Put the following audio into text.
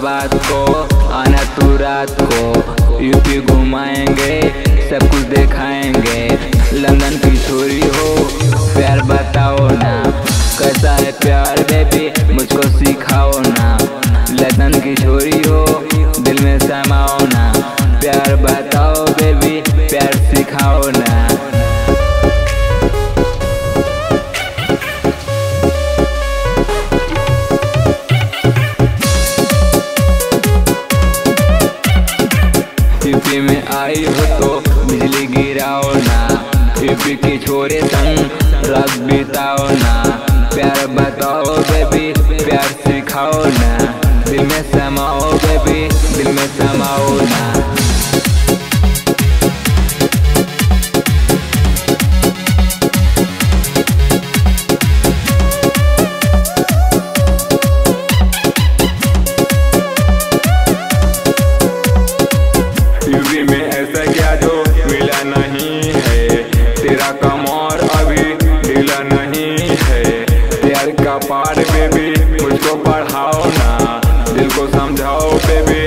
औरंगाबाद को आना तू रात को, यूपी घुमाएंगे सब कुछ दिखाएंगे। लंदन की छोरी हो प्यार बताओ ना, कैसा है प्यार बेबी मुझको सिखाओ ना। लंदन की छोरी हो दिल में समाओ ना, प्यार बताओ बेबी प्यार सिखाओ ना। यूपी में आई हो तो बिजली गिराओ ना, यूपी की छोरे संग रात बिताओ ना। प्यार बताओ बेबी प्यार सिखाओ ना, दिल में समाओ बेबी दिल में समाओ ना। यूपी में ऐसा क्या जो मिला नहीं है, तेरा कमर अभी ढीला नहीं है। प्यार का पाठ बेबी मुझको पढ़ाओ ना, दिल को समझाओ बेबी